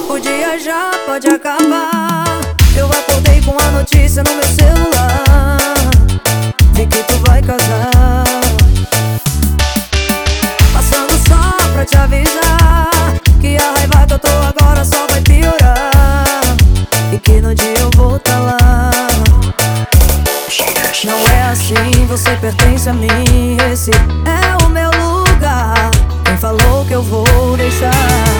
O dia já pode acabar. Eu acordei com a notícia no meu celular de que tu vai casar. Passando só pra te avisar que a raiva que eu tô agora só vai piorar, e que no dia eu vou tá lá. Não é assim, você pertence a mim. Esse é o meu lugar. Quem falou que eu vou deixar?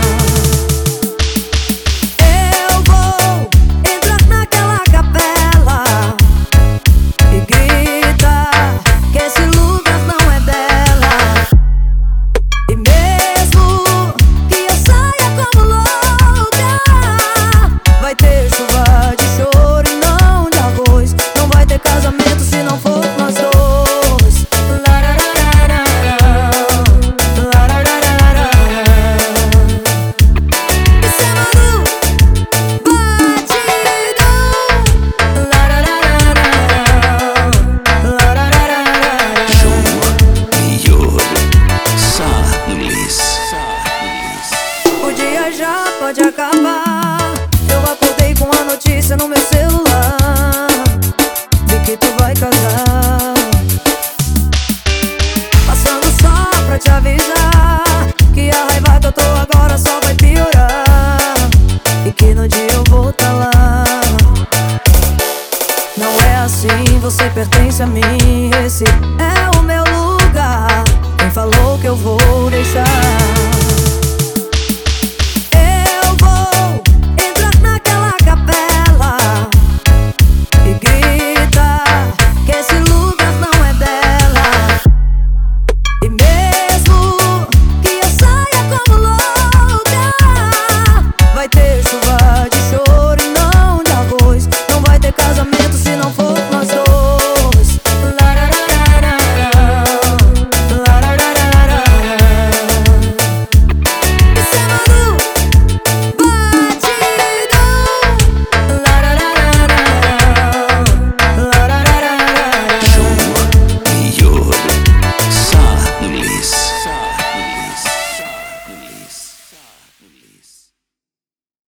Já pode acabar. Eu acordei com a notícia no meu celular de que tu vai casar. Passando só pra te avisar que a raiva que eu tô